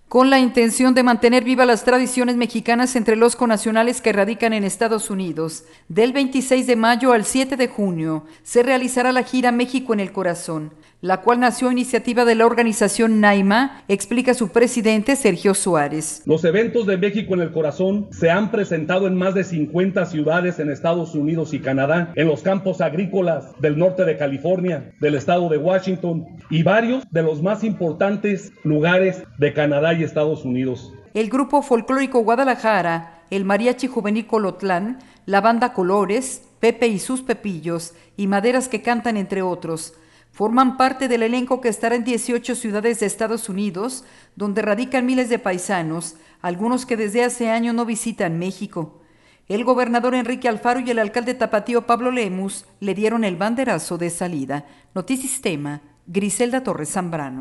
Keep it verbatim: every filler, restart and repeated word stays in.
Con la intención de mantener vivas las tradiciones mexicanas entre los connacionales que radican en Estados Unidos, del veintiséis de mayo al siete de junio se realizará la gira México en el Corazón, la cual nació a iniciativa de la organización NAIMA, explica su presidente Sergio Suárez. Los eventos de México en el Corazón se han presentado en más de cincuenta ciudades en Estados Unidos y Canadá, en los campos agrícolas del norte de California, del estado de Washington y varios de los más importantes lugares de Canadá y Estados Unidos. El grupo folclórico Guadalajara, el mariachi juvenil Colotlán, la banda Colores, Pepe y sus Pepillos y Maderas que Cantan, entre otros, forman parte del elenco que estará en dieciocho ciudades de Estados Unidos, donde radican miles de paisanos, algunos que desde hace años no visitan México. El gobernador Enrique Alfaro y el alcalde tapatío Pablo Lemus le dieron el banderazo de salida. Notisistema, Griselda Torres Zambrano.